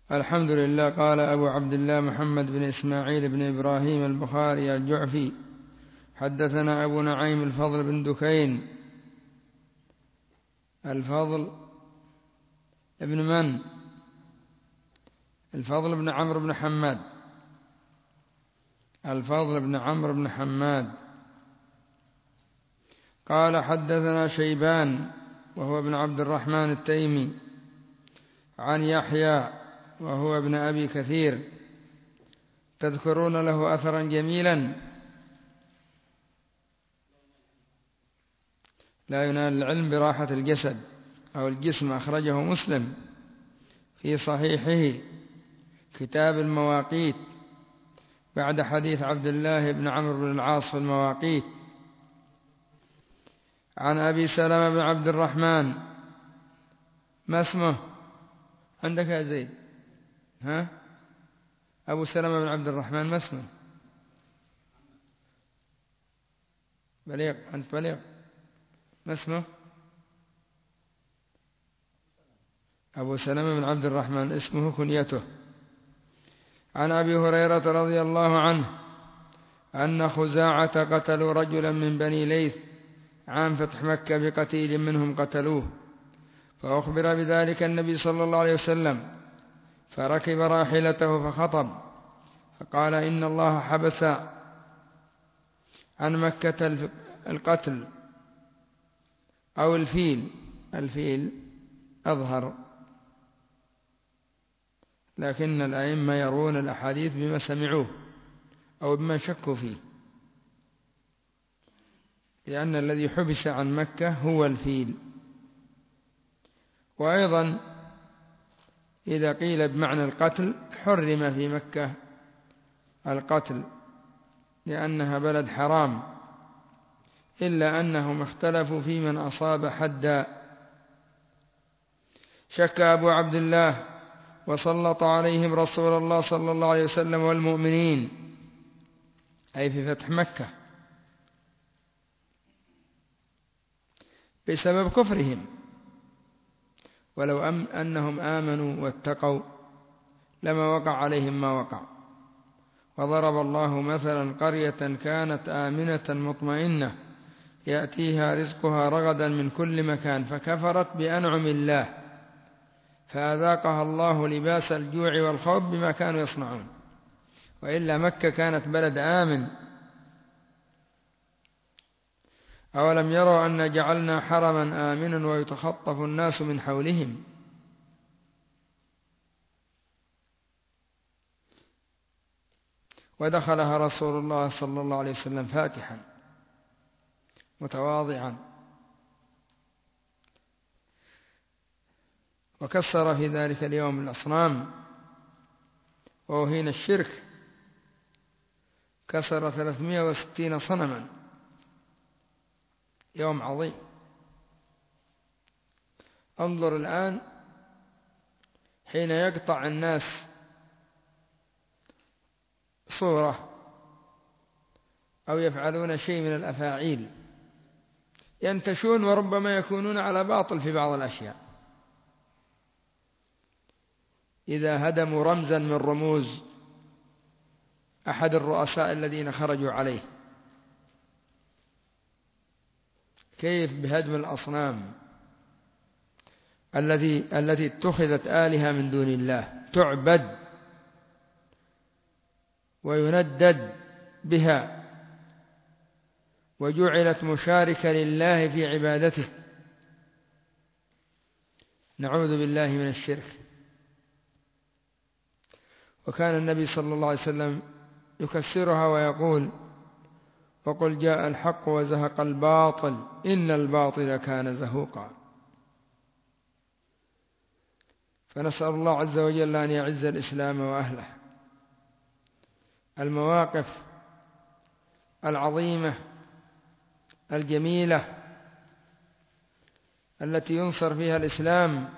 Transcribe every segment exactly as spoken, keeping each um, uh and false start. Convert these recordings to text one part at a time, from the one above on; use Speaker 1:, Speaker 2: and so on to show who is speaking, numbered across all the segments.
Speaker 1: الحمد لله. قال أبو عبد الله محمد بن إسماعيل بن إبراهيم البخاري الجعفي حدثنا أبو نعيم الفضل بن دكين. الفضل ابن من؟ الفضل بن عمرو بن حماد. الفضل بن عمرو بن حماد قال حدثنا شيبان وهو ابن عبد الرحمن التيمي عن يحيى وهو ابن أبي كثير. تذكرون له أثرا جميلا لا ينال العلم براحة الجسد أو الجسم، أخرجه مسلم في صحيحه كتاب المواقيت بعد حديث عبد الله بن عمرو بن العاص في المواقيت. عن أبي سلمة بن عبد الرحمن. ما اسمه عندك يا زيد؟ ها؟ أبو سلمة بن عبد الرحمن ما اسمه؟ بليغ. أنت بليغ. ما اسمه؟ أبو سلمة بن عبد الرحمن اسمه كنيته. عن أبي هريرة رضي الله عنه أن خزاعة قتلوا رجلا من بني ليث عام فتح مكة بقتيل منهم قتلوه، فأخبر بذلك النبي صلى الله عليه وسلم، فركب راحلته فخطب فقال إن الله حبس عن مكة القتل أو الفيل. الفيل أظهر، لكن الأئمة يرون الأحاديث بما سمعوه أو بما شكوا فيه، لأن الذي حبس عن مكة هو الفيل. وأيضا إذا قيل بمعنى القتل حرم في مكة القتل لأنها بلد حرام، إلا أنهم اختلفوا في من أصاب حدا. شك أبو عبد الله وسلط عليهم رسول الله صلى الله عليه وسلم والمؤمنين، أي في فتح مكة، بسبب كفرهم، ولو أنهم آمنوا واتقوا لما وقع عليهم ما وقع. وضرب الله مثلا قرية كانت آمنة مطمئنة يأتيها رزقها رغدا من كل مكان فكفرت بأنعم الله فأذاقها الله لباس الجوع والخوف بما كانوا يصنعون. وإلا مكة كانت بلد آمن. أولم يروا أن جعلنا حرما آمنا ويتخطف الناس من حولهم. ودخلها رسول الله صلى الله عليه وسلم فاتحا متواضعا، وكسر في ذلك اليوم الأصنام وأهين الشرك، كسر ثلاثمائة وستين صنما، يوم عظيم. انظر الآن حين يقطع الناس صورة أو يفعلون شيء من الأفاعيل ينتشون وربما يكونون على باطل في بعض الأشياء. إذا هدموا رمزا من رموز أحد الرؤساء الذين خرجوا عليه، كيف بهدم الأصنام التي التي اتخذت آلهة من دون الله تعبد ويندد بها وجعلت مشاركة لله في عبادته. نعوذ بالله من الشرك. وكان النبي صلى الله عليه وسلم يكسرها ويقول: وقل جاء الحق وزهق الباطل إن الباطل كان زهوقا. فنسأل الله عز وجل أن يعز الإسلام وأهله. المواقف العظيمة الجميلة التي ينصر فيها الإسلام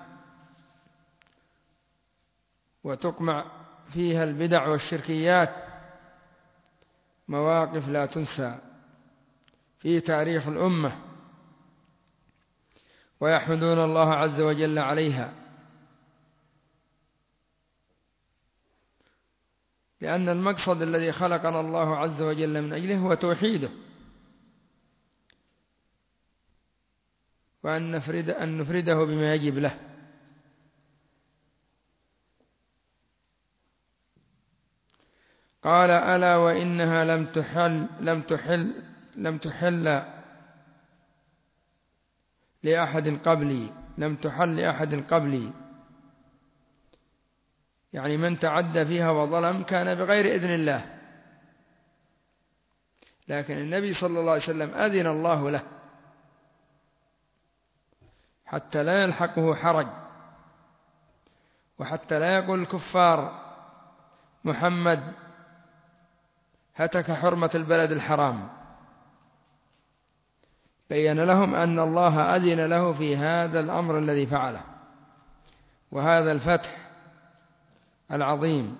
Speaker 1: وتقمع فيها البدع والشركيات مواقف لا تنسى في تاريخ الأمة، ويحمدون الله عز وجل عليها. لأن المقصد الذي خلقنا الله عز وجل من أجله هو توحيده، وأن نفرد أن نفرده بما يجب له. قال ألا وإنها لم تحل لم تحل لم تحل لأحد قبلي لم تحل لأحد قبلي، يعني من تعدى فيها وظلم كان بغير إذن الله، لكن النبي صلى الله عليه وسلم أذن الله له حتى لا يلحقه حرج، وحتى لا يقول الكفار محمد هتك حرمة البلد الحرام، بين لهم أن الله أذن له في هذا الأمر الذي فعله، وهذا الفتح العظيم.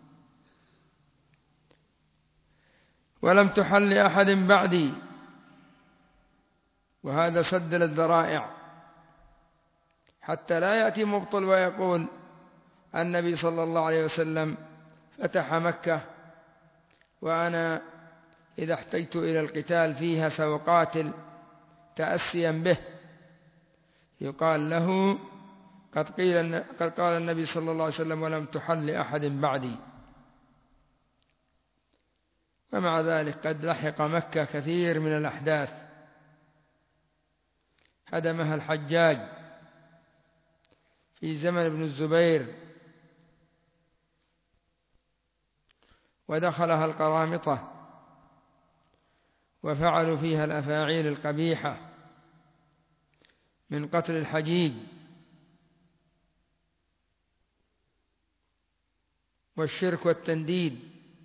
Speaker 1: ولم تحل لأحد بعدي، وهذا سد للذرائع حتى لا يأتي مبطل ويقول النبي صلى الله عليه وسلم فتح مكة وأنا إذا احتجت إلى القتال فيها سأقاتل تأسيا به، يقال له قد قيل قد قال النبي صلى الله عليه وسلم ولم تحل لأحد بعدي. ومع ذلك قد لحق مكة كثير من الأحداث هدمها الحجاج في زمن ابن الزبير، ودخلها القرامطة وفعلوا فيها الأفاعيل القبيحة من قتل الحجيج والشرك والتنديد،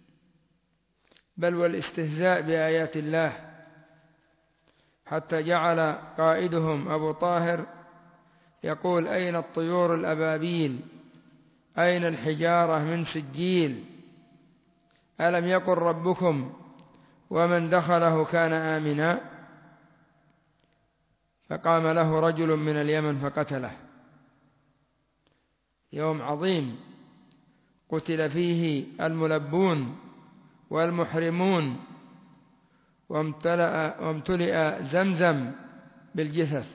Speaker 1: بل والاستهزاء بآيات الله، حتى جعل قائدهم أبو طاهر يقول أين الطيور الأبابيل، أين الحجارة من سجيل، ألم يقل ربكم ومن دخله كان آمنا، فقام له رجل من اليمن فقتله. يوم عظيم قتل فيه الملبون والمحرمون، وامتلأ وامتلئ زمزم بالجثث،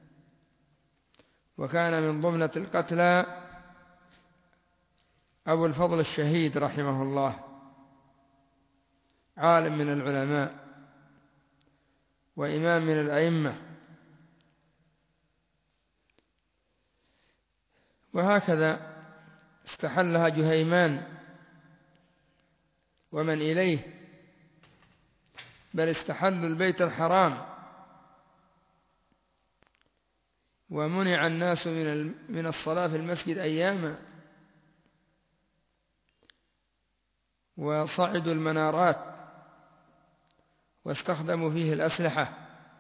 Speaker 1: وكان من ضمنة القتلى أبو الفضل الشهيد رحمه الله، عالم من العلماء وإمام من الأئمة. وهكذا استحلها جهيمان ومن إليه، بل استحلوا البيت الحرام، ومنع الناس من من الصلاة في المسجد أياما، وصعدوا المنارات واستخدموا فيه الأسلحة،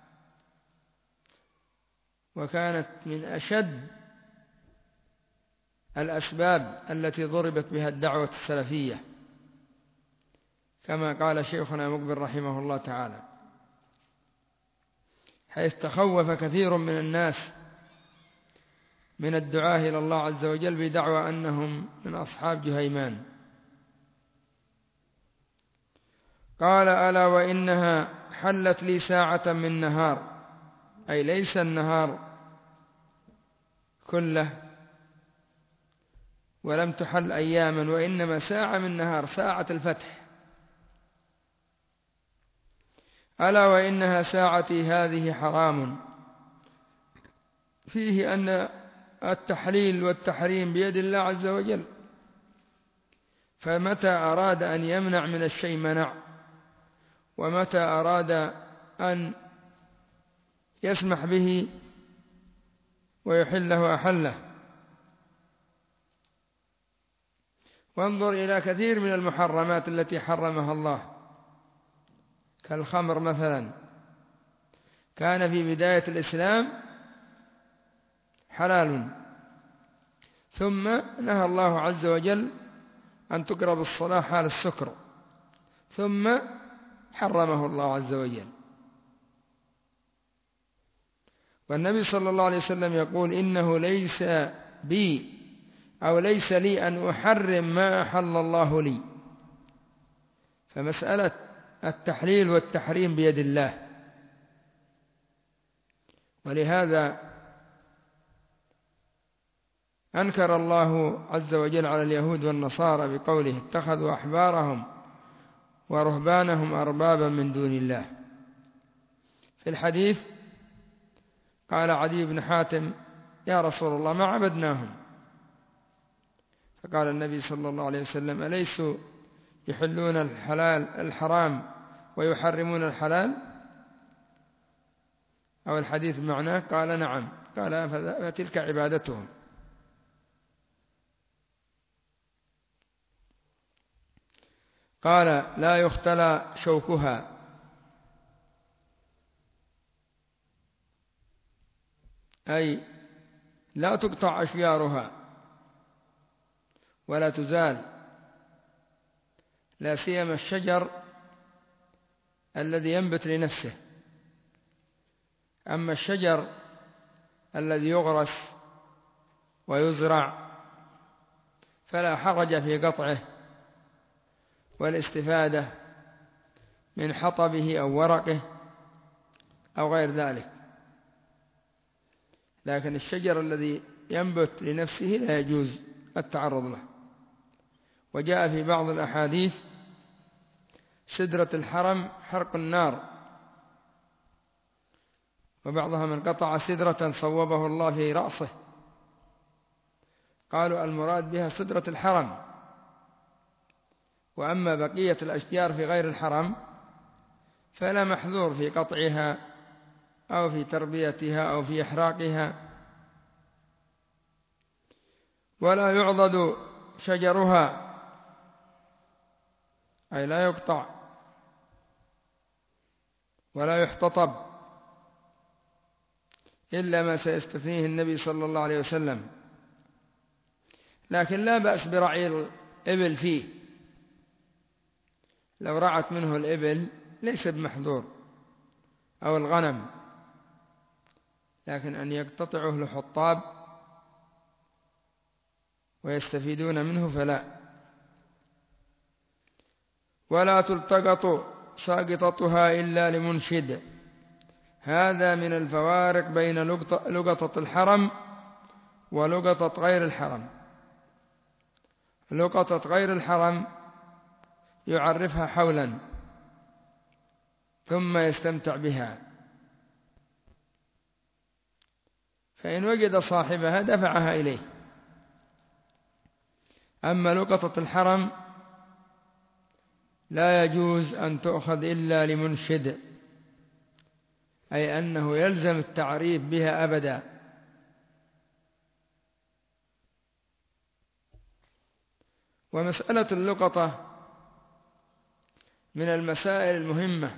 Speaker 1: وكانت من أشد الأسباب التي ضربت بها الدعوة السلفية، كما قال شيخنا مقبل رحمه الله تعالى، حيث تخوف كثير من الناس من الدعاة إلى الله عز وجل بدعوى أنهم من أصحاب جهيمان. قال ألا وإنها حلت لي ساعة من نهار، أي ليس النهار كله، ولم تحل أياما، وإنما ساعة من نهار، ساعة الفتح. ألا وإنها ساعتي هذه حرام، فيه أن التحليل والتحريم بيد الله عز وجل، فمتى أراد أن يمنع من الشيء منع، ومتى أراد أن يسمح به ويحله أحله. وانظر إلى كثير من المحرمات التي حرمها الله، كالخمر مثلا، كان في بداية الإسلام حلال، ثم نهى الله عز وجل أن تقرب الصلاة حال السكر، ثم حرمه الله عز وجل. والنبي صلى الله عليه وسلم يقول إنه ليس بي أو ليس لي أن أحرم ما أحل الله لي، فمسألة التحليل والتحريم بيد الله، ولهذا أنكر الله عز وجل على اليهود والنصارى بقوله اتخذوا أحبارهم ورهبانهم أربابا من دون الله. في الحديث قال عدي بن حاتم يا رسول الله ما عبدناهم، فقال النبي صلى الله عليه وسلم أليسوا يحلون الحلال الحرام ويحرمون الحلال؟ أو الحديث معناه قال نعم، قال فتلك عبادتهم. قال لا يختلى شوكها، أي لا تقطع أشجارها ولا تزال، لا سيما الشجر الذي ينبت لنفسه. أما الشجر الذي يغرس ويزرع فلا حرج في قطعه والاستفادة من حطبه أو ورقه أو غير ذلك، لكن الشجر الذي ينبت لنفسه لا يجوز التعرض له. وجاء في بعض الأحاديث سدرة الحرم حرق النار، وبعضها من قطع سدرة صوبه الله في رأسه، قالوا المراد بها سدرة الحرم، وأما بقية الأشجار في غير الحرم فلا محذور في قطعها أو في تربيتها أو في إحراقها. ولا يعضد شجرها، أي لا يقطع ولا يحتطب إلا ما سيستثنيه النبي صلى الله عليه وسلم، لكن لا بأس برعي الإبل فيه، لو رعت منه الإبل ليس بمحذور أو الغنم، لكن أن يقتطعه الحطاب ويستفيدون منه فلا. ولا تلتقط ساقطتها إلا لمنشد، هذا من الفوارق بين لقطة الحرم ولقطة غير الحرم. لقطة غير الحرم يعرفها حولا ثم يستمتع بها، فإن وجد صاحبها دفعها إليه. أما لقطة الحرم لا يجوز أن تؤخذ إلا لمنشد، أي أنه يلزم التعريف بها أبدا. ومسألة اللقطة من المسائل المهمة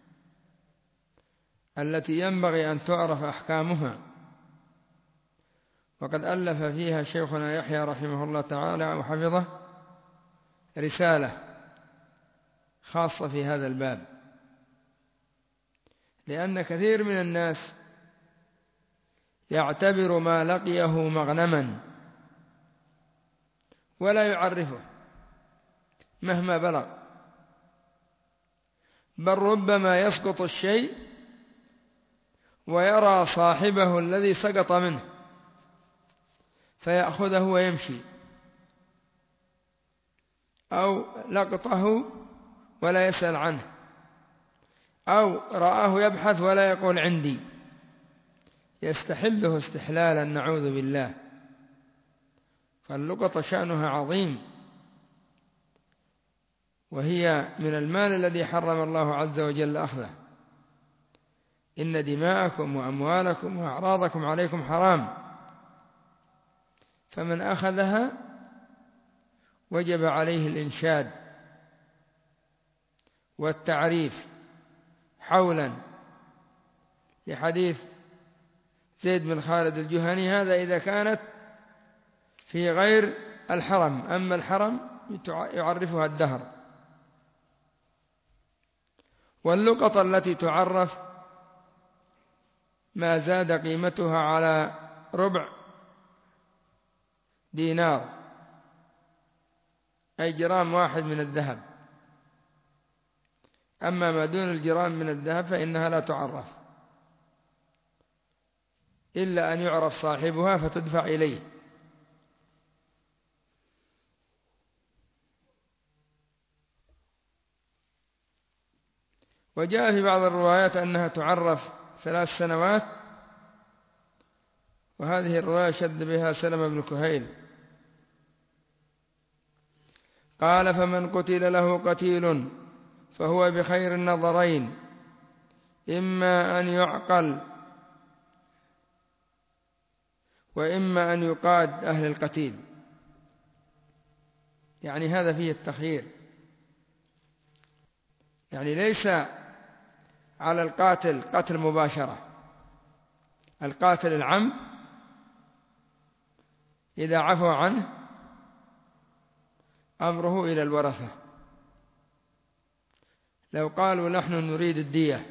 Speaker 1: التي ينبغي أن تعرف أحكامها، وقد ألف فيها شيخنا يحيى رحمه الله تعالى وحفظه رسالة خاصة في هذا الباب، لأن كثير من الناس يعتبر ما لقيه مغنما ولا يعرفه مهما بلغ، بل ربما يسقط الشيء ويرى صاحبه الذي سقط منه فيأخذه ويمشي، أو لقطه ولا يسأل عنه، أو رآه يبحث ولا يقول عندي، يستحله استحلالا نعوذ بالله. فاللقطة شأنها عظيم، وهي من المال الذي حرم الله عز وجل أخذه. إن دماءكم وأموالكم وأعراضكم عليكم حرام، فمن أخذها وجب عليه الإنشاد والتعريف حولا، لحديث زيد بن خالد الجهني هذا إذا كانت في غير الحرم، أما الحرم يعرفها الدهر. واللقطة التي تعرف ما زاد قيمتها على ربع دينار، أي جرام واحد من الذهب، أما ما دون الجرام من الذهب فإنها لا تعرف إلا أن يعرف صاحبها فتدفع إليه. وجاء في بعض الروايات أنها تعرف ثلاث سنوات، وهذه الرواية شد بها سلمة بن كهيل. قال: فمن قتل له قتيل فهو بخير النظرين، إما أن يعقل وإما أن يقاد أهل القتيل. يعني هذا فيه التخيير، يعني ليس على القاتل قتل مباشرة. القاتل العمد إذا عفوا عنه أمره إلى الورثة. لو قالوا نحن نريد الدية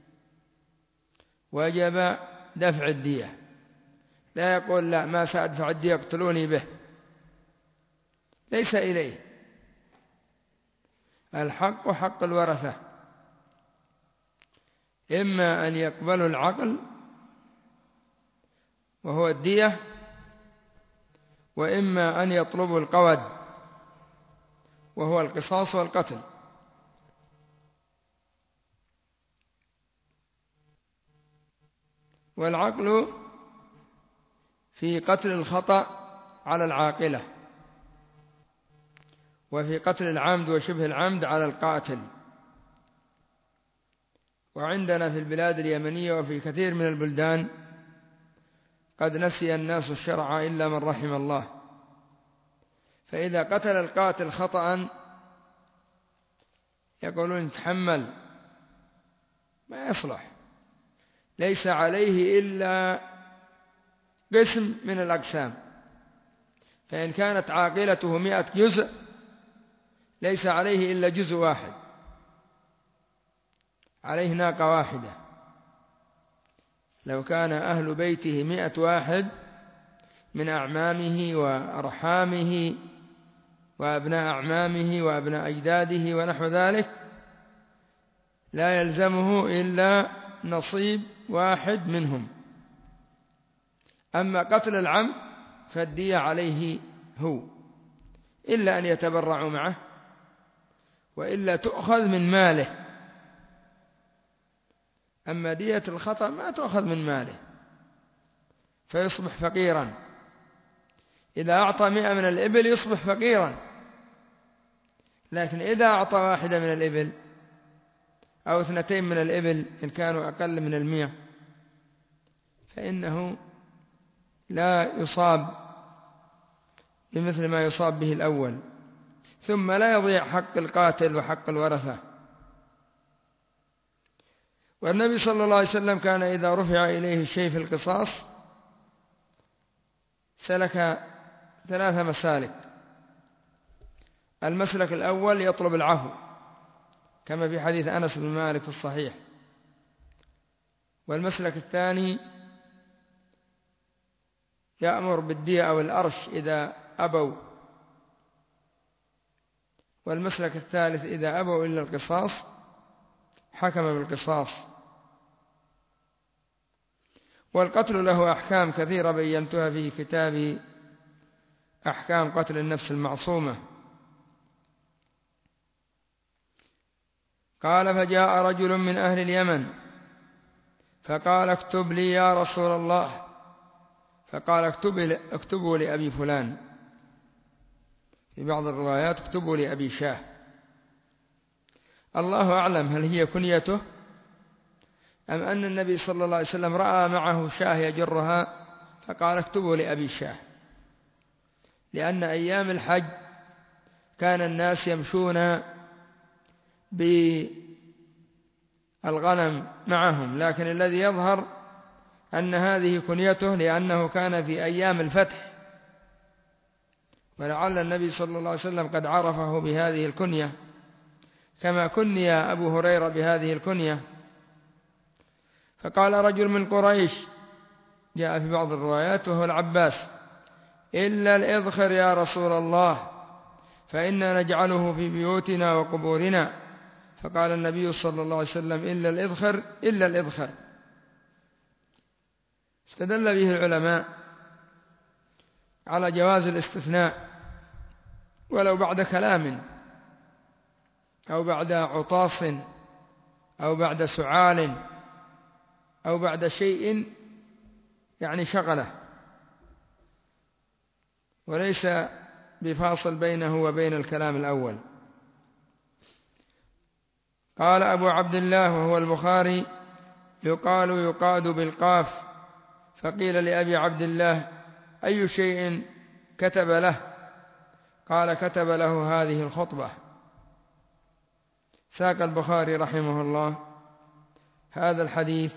Speaker 1: وجب دفع الدية، لا يقول لا ما سأدفع الدية اقتلوني به، ليس إليه. الحق حق الورثة، إما أن يقبلوا العقل وهو الدية، وإما أن يطلبوا القود وهو القصاص والقتل. والعقل في قتل الخطأ على العاقلة، وفي قتل العمد وشبه العمد على القاتل. وعندنا في البلاد اليمنية وفي كثير من البلدان قد نسي الناس الشرع إلا من رحم الله، فإذا قتل القاتل خطأ يقولون يتحمل، ما يصلح، ليس عليه إلا قسم من الأقسام. فإن كانت عاقلته مئة جزء ليس عليه إلا جزء واحد، عليه ناقة واحدة. لو كان أهل بيته مئة واحد من أعمامه وأرحامه وأبناء أعمامه وأبناء أجداده ونحو ذلك لا يلزمه إلا نصيب واحد منهم. أما قتل العمد فالدية عليه هو، إلا أن يتبرعوا معه، وإلا تؤخذ من ماله. أما دية الخطأ ما تؤخذ من ماله فيصبح فقيرا. إذا أعطى مئة من الإبل يصبح فقيرا، لكن إذا أعطى واحدة من الإبل أو اثنتين من الإبل إن كانوا أقل من المئة فإنه لا يصاب بمثل ما يصاب به الأول، ثم لا يضيع حق القاتل وحق الورثة. والنبي صلى الله عليه وسلم كان إذا رفع إليه الشيء في القصاص سلك ثلاث مسالك. المسلك الأول يطلب العفو كما في حديث أنس بن مالك في الصحيح. والمسلك الثاني يأمر بالدية أو الأرش إذا أبوا. والمسلك الثالث إذا أبوا إلا القصاص حكم بالقصاص. والقتل له أحكام كثيرة بينتها في كتاب أحكام قتل النفس المعصومة. قال: فجاء رجل من أهل اليمن فقال: اكتب لي يا رسول الله. فقال: اكتبوا لأبي فلان. في بعض الروايات اكتبوا لأبي شاه. الله أعلم هل هي كنيته أم أن النبي صلى الله عليه وسلم رأى معه شاه يجرها فقال: اكتبوا لأبي شاه. لأن أيام الحج كان الناس يمشون بالغنم معهم، لكن الذي يظهر أن هذه كنيته لأنه كان في أيام الفتح، ولعل النبي صلى الله عليه وسلم قد عرفه بهذه الكنية كما كني أبو هريرة بهذه الكنية. فقال رجل من قريش جاء في بعض الروايات وهو العباس: إلا الإذخر يا رسول الله، فإنا نجعله في بيوتنا وقبورنا، فقال النبي صلى الله عليه وسلم إلا الإذخر إلا الإذخر. استدل به العلماء على جواز الاستثناء ولو بعد كلام أو بعد عطاس أو بعد سعال أو بعد شيء يعني شغله، وليس بفاصل بينه وبين الكلام الأول. قال أبو عبد الله وهو البخاري: يقال يقاد بالقاف. فقيل لأبي عبد الله: أي شيء كتب له؟ قال: كتب له هذه الخطبة. ساق البخاري رحمه الله هذا الحديث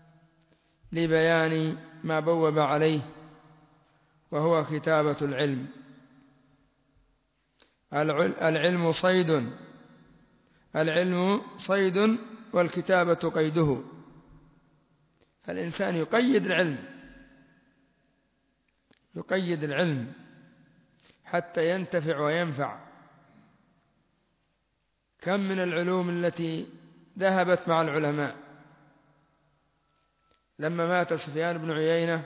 Speaker 1: لبيان ما بوب عليه، وهو كتابة العلم. العلم صيد العلم صيد والكتابة قيده، فالإنسان يقيد العلم يقيد العلم حتى ينتفع وينفع. كم من العلوم التي ذهبت مع العلماء. لما مات سفيان بن عيينة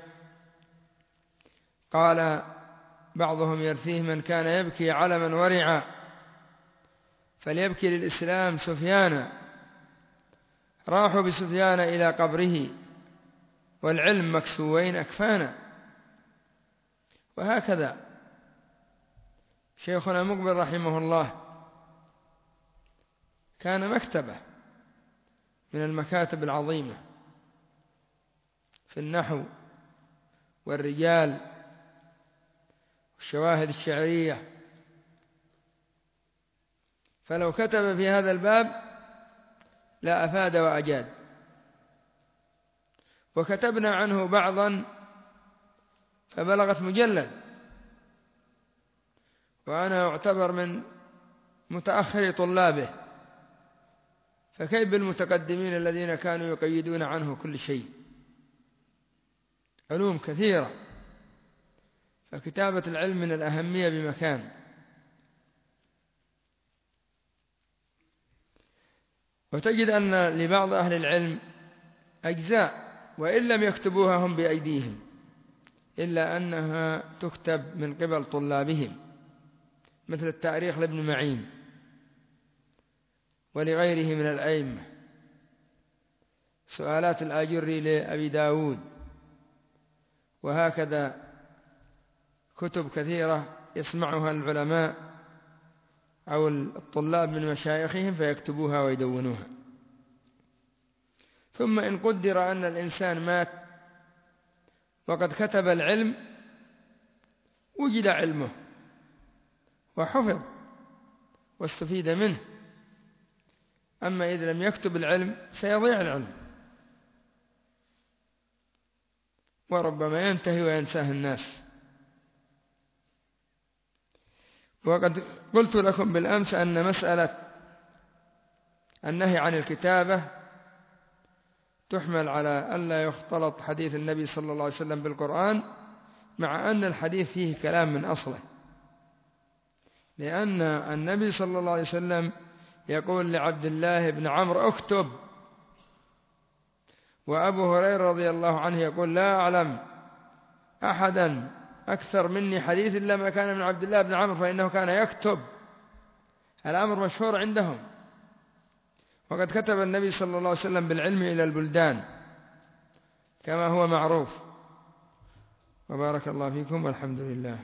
Speaker 1: قال بعضهم يرثيه: من كان يبكي علما ورعا فليبكي للإسلام سفيانا. راحوا بسفيان إلى قبره والعلم مكسوين أكفانا. وهكذا شيخنا مقبل رحمه الله كان مكتبة من المكاتب العظيمة في النحو والرجال والشواهد الشعرية، فلو كتب في هذا الباب لا أفاد وأجاد. وكتبنا عنه بعضا فبلغت مجلد، وأنا أعتبر من متأخر طلابه، فكيف بالمتقدمين الذين كانوا يقيدون عنه كل شيء؟ علوم كثيرة، فكتابة العلم من الأهمية بمكان. وتجد أن لبعض أهل العلم أجزاء وإن لم يكتبوها هم بأيديهم، إلا أنها تكتب من قبل طلابهم، مثل التاريخ لابن معين ولغيره من الأئمة، سؤالات الآجري لأبي داود، وهكذا كتب كثيرة يسمعها العلماء أو الطلاب من مشايخهم فيكتبوها ويدونوها. ثم إن قدر أن الإنسان مات وقد كتب العلم وجد علمه وحفظ واستفيد منه. أما إذا لم يكتب العلم سيضيع العلم، وربما ينتهي وينساه الناس. وقد قلت لكم بالأمس أن مسألة النهي عن الكتابة تحمل على ألا يختلط حديث النبي صلى الله عليه وسلم بالقرآن، مع أن الحديث فيه كلام من أصله، لأن النبي صلى الله عليه وسلم يقول لعبد الله بن عمرو: اكتب. وأبو هريرة رضي الله عنه يقول: لا أعلم أحدا أكثر مني حديث إلا ما كان من عبد الله بن عمرو فإنه كان يكتب. الأمر مشهور عندهم. وقد كتب النبي صلى الله عليه وسلم بالعلم إلى البلدان كما هو معروف. وبارك الله فيكم والحمد لله.